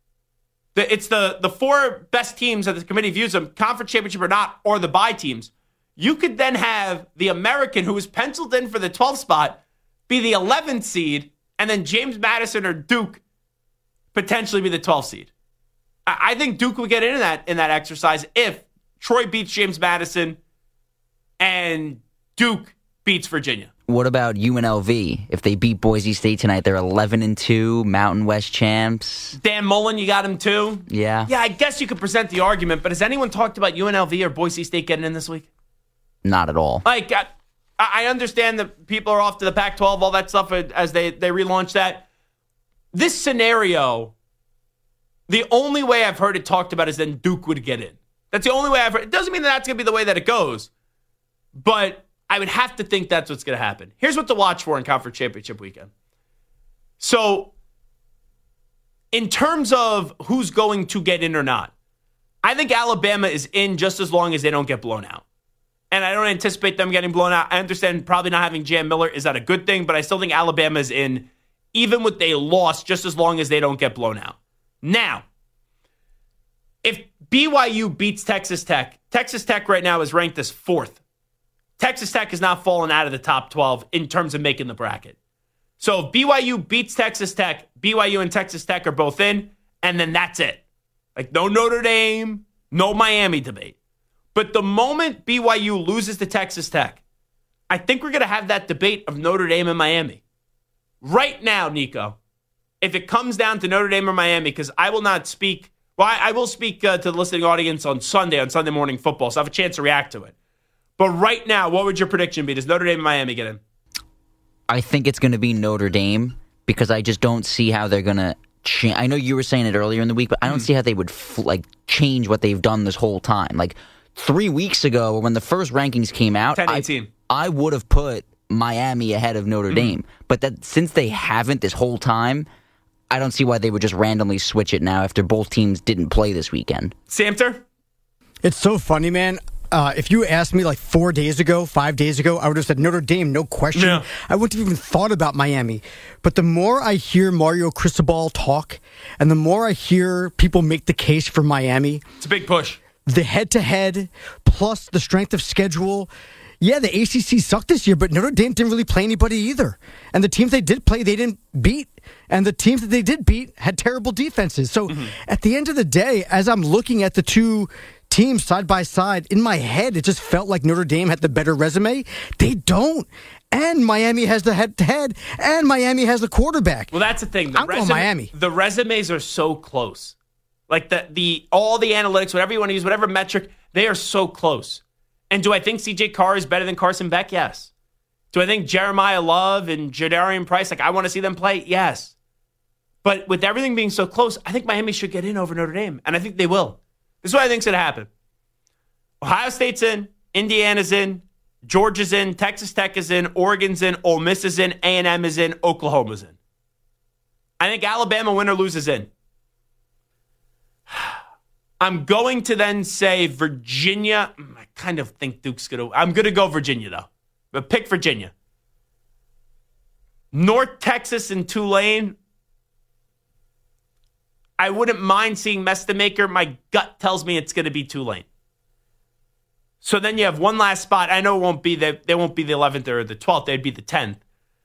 the, it's the, the four best teams that the committee views them, conference championship or not, or the bye teams. You could then have the American, who is penciled in for the twelfth spot, be the eleventh seed, and then James Madison or Duke potentially be the twelfth seed. I, I think Duke would get into that in that exercise if Troy beats James Madison and Duke beats Virginia. What about U N L V? If they beat Boise State tonight, they're eleven and two, Mountain West champs. Dan Mullen, you got him too? Yeah. Yeah, I guess you could present the argument, but has anyone talked about U N L V or Boise State getting in this week? Not at all. Like, I, I understand that people are off to the Pac twelve, all that stuff as they, they relaunch that. This scenario, the only way I've heard it talked about is then Duke would get in. That's the only way I've heard. It doesn't mean that that's going to be the way that it goes, but I would have to think that's what's going to happen. Here's what to watch for in Conference Championship weekend. So, in terms of who's going to get in or not, I think Alabama is in just as long as they don't get blown out. And I don't anticipate them getting blown out. I understand probably not having Jam Miller is that a good thing, but I still think Alabama is in, even with a loss, just as long as they don't get blown out. Now, if B Y U beats Texas Tech, Texas Tech right now is ranked as fourth. Texas Tech has not fallen out of the top twelve in terms of making the bracket. So if B Y U beats Texas Tech, B Y U and Texas Tech are both in, and then that's it. Like no Notre Dame, no Miami debate. But the moment B Y U loses to Texas Tech, I think we're going to have that debate of Notre Dame and Miami. Right now, Nico, if it comes down to Notre Dame or Miami, because I will not speak, well, I, I will speak uh, to the listening audience on Sunday, on Sunday Morning Football, so I have a chance to react to it. But right now, what would your prediction be? Does Notre Dame and Miami get in? I think it's going to be Notre Dame because I just don't see how they're going to change. I know you were saying it earlier in the week, but I don't mm. see how they would f- like change what they've done this whole time. Like three weeks ago, when the first rankings came out, I, I would have put Miami ahead of Notre mm. Dame. But that since they haven't this whole time, I don't see why they would just randomly switch it now after both teams didn't play this weekend. Samter? It's so funny, man. Uh, if you asked me like four days ago, five days ago, I would have said Notre Dame, no question. Yeah. I wouldn't have even thought about Miami. But the more I hear Mario Cristobal talk, and the more I hear people make the case for Miami, it's a big push. The head-to-head, plus the strength of schedule. Yeah, the A C C sucked this year, but Notre Dame didn't really play anybody either. And the teams they did play, they didn't beat. And the teams that they did beat had terrible defenses. So mm-hmm. at the end of the day, as I'm looking at the two teams side by side. In my head, it just felt like Notre Dame had the better resume. They don't. And Miami has the head-to-head, and Miami has the quarterback. Well, that's the thing. The I'm resume, going Miami. The resumes are so close. Like the the all the analytics, whatever you want to use, whatever metric, they are so close. And do I think C J Carr is better than Carson Beck? Yes. Do I think Jeremiah Love and Jadarian Price, like I want to see them play? Yes. But with everything being so close, I think Miami should get in over Notre Dame, and I think they will. This is what I think is going to happen. Ohio State's in, Indiana's in, Georgia's in, Texas Tech is in, Oregon's in, Ole Miss is in, A and M is in, Oklahoma's in. I think Alabama, win or lose, is in. I'm going to then say Virginia. I kind of think Duke's going to. I'm going to go Virginia, though. But pick Virginia. North Texas and Tulane. I wouldn't mind seeing Mestamaker. My gut tells me it's going to be Tulane. So then you have one last spot. I know it won't be the, they won't be the eleventh or the twelfth. They'd be the tenth.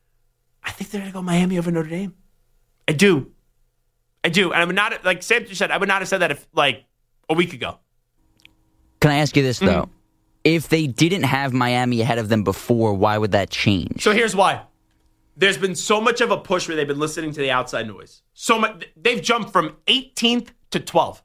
I think they're going to go Miami over Notre Dame. I do. I do. And I would not, like Sam said, I would not have said that if, like, a week ago. Can I ask you this, though? Mm-hmm. If they didn't have Miami ahead of them before, why would that change? So here's why. There's been so much of a push where they've been listening to the outside noise. So much, they've jumped from eighteenth to twelfth.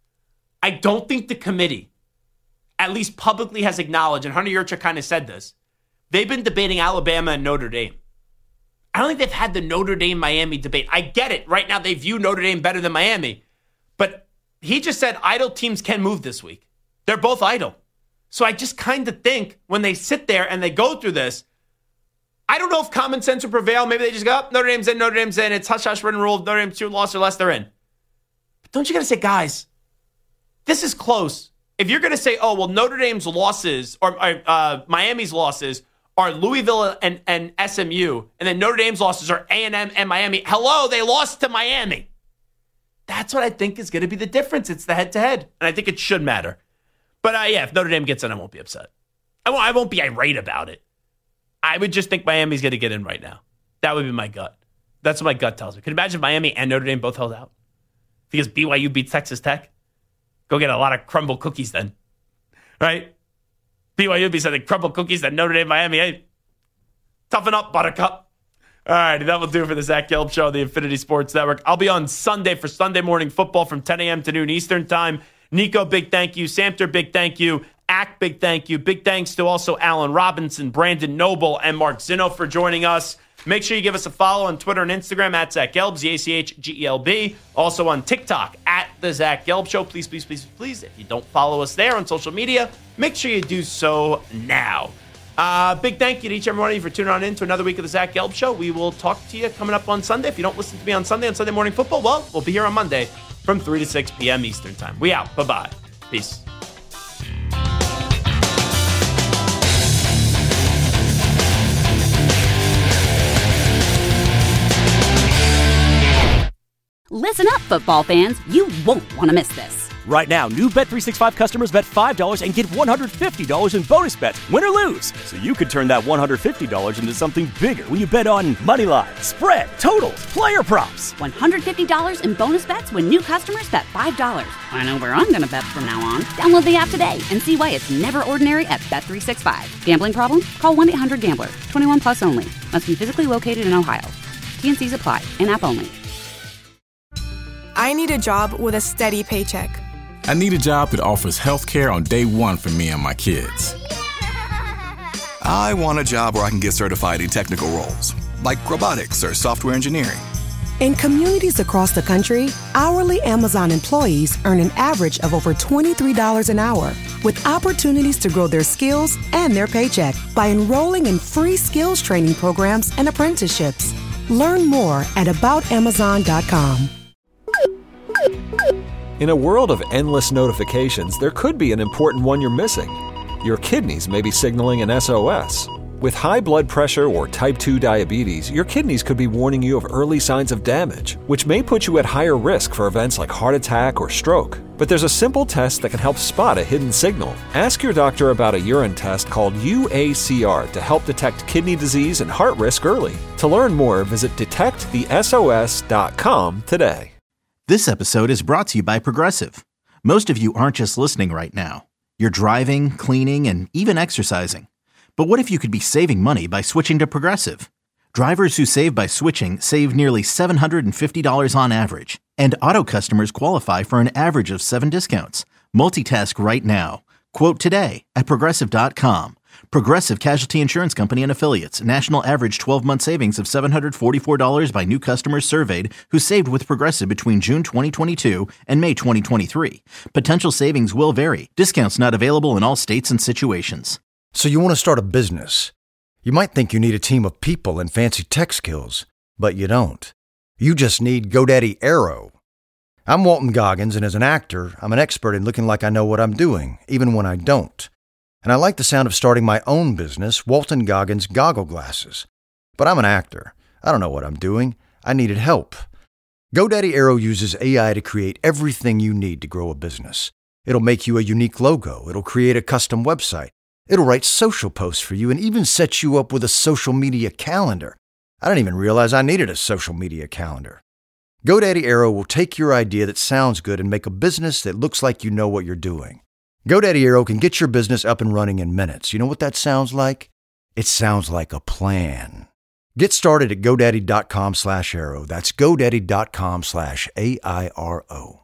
I don't think the committee, at least publicly, has acknowledged, and Hunter Yurchuk kind of said this, they've been debating Alabama and Notre Dame. I don't think they've had the Notre Dame-Miami debate. I get it. Right now, they view Notre Dame better than Miami. But he just said idle teams can move this week. They're both idle. So I just kind of think when they sit there and they go through this, I don't know if common sense will prevail. Maybe they just go, oh, Notre Dame's in, Notre Dame's in. It's hush-hush written rule. Notre Dame's two loss or less, they're in. But don't you got to say, guys, this is close. If you're going to say, oh, well, Notre Dame's losses or uh, Miami's losses are Louisville and, and S M U, and then Notre Dame's losses are A and M and Miami. Hello, they lost to Miami. That's what I think is going to be the difference. It's the head-to-head, and I think it should matter. But uh, yeah, if Notre Dame gets in, I won't be upset. I won't, I won't be irate about it. I would just think Miami's going to get in right now. That would be my gut. That's what my gut tells me. Could you imagine if Miami and Notre Dame both held out? Because B Y U beats Texas Tech? Go get a lot of crumble cookies then. Right? B Y U be sending crumble cookies that Notre Dame, Miami. Hey, toughen up, Buttercup. All right, that will do it for the Zach Gelb Show on the Infinity Sports Network. I'll be on Sunday for Sunday Morning Football from ten a.m. to noon Eastern Time. Nico, big thank you. Samter, big thank you. Ack, big thank you. Big thanks to also Alan Robinson, Brandon Noble, and Mark Zinno for joining us. Make sure you give us a follow on Twitter and Instagram at Zach Gelb, Z A C H G E L B. Also on TikTok at The Zach Gelb Show. Please, please, please, please, if you don't follow us there on social media, make sure you do so now. Uh, big thank you to each and every one of you for tuning on in to another week of The Zach Gelb Show. We will talk to you coming up on Sunday. If you don't listen to me on Sunday, on Sunday Morning Football, well, we'll be here on Monday from three to six p.m. Eastern Time. We out. Bye-bye. Peace. Listen up, football fans. You won't want to miss this. Right now, new Bet three sixty-five customers bet five dollars and get one hundred fifty dollars in bonus bets, win or lose. So you could turn that one hundred fifty dollars into something bigger when you bet on money line, spread, totals, player props. one hundred fifty dollars in bonus bets when new customers bet five dollars. I know where I'm going to bet from now on. Download the app today and see why it's never ordinary at Bet three sixty-five. Gambling problem? Call one eight hundred gambler. twenty-one plus only. Must be physically located in Ohio. T and C's apply. In-app only. I need a job with a steady paycheck. I need a job that offers health care on day one for me and my kids. I want a job where I can get certified in technical roles, like robotics or software engineering. In communities across the country, hourly Amazon employees earn an average of over twenty-three dollars an hour, with opportunities to grow their skills and their paycheck by enrolling in free skills training programs and apprenticeships. Learn more at about amazon dot com. In a world of endless notifications, there could be an important one you're missing. Your kidneys may be signaling an S O S. With high blood pressure or type two diabetes, your kidneys could be warning you of early signs of damage, which may put you at higher risk for events like heart attack or stroke. But there's a simple test that can help spot a hidden signal. Ask your doctor about a urine test called U A C R to help detect kidney disease and heart risk early. To learn more, visit detect the S O S dot com today. This episode is brought to you by Progressive. Most of you aren't just listening right now. You're driving, cleaning, and even exercising. But what if you could be saving money by switching to Progressive? Drivers who save by switching save nearly seven hundred fifty dollars on average, and auto customers qualify for an average of seven discounts. Multitask right now. Quote today at Progressive dot com. Progressive Casualty Insurance Company and Affiliates. National average twelve-month savings of seven hundred forty-four dollars by new customers surveyed who saved with Progressive between June twenty twenty-two and May twenty twenty-three. Potential savings will vary. Discounts not available in all states and situations. So you want to start a business. You might think you need a team of people and fancy tech skills, but you don't. You just need GoDaddy Aero. I'm Walton Goggins, and as an actor, I'm an expert in looking like I know what I'm doing, even when I don't. And I like the sound of starting my own business, Walton Goggins Goggle Glasses. But I'm an actor. I don't know what I'm doing. I needed help. GoDaddy Aero uses A I to create everything you need to grow a business. It'll make you a unique logo. It'll create a custom website. It'll write social posts for you and even set you up with a social media calendar. I didn't even realize I needed a social media calendar. GoDaddy Aero will take your idea that sounds good and make a business that looks like you know what you're doing. GoDaddy Aero can get your business up and running in minutes. You know what that sounds like? It sounds like a plan. Get started at GoDaddy dot com slash Aero. That's GoDaddy dot com slash A I R O.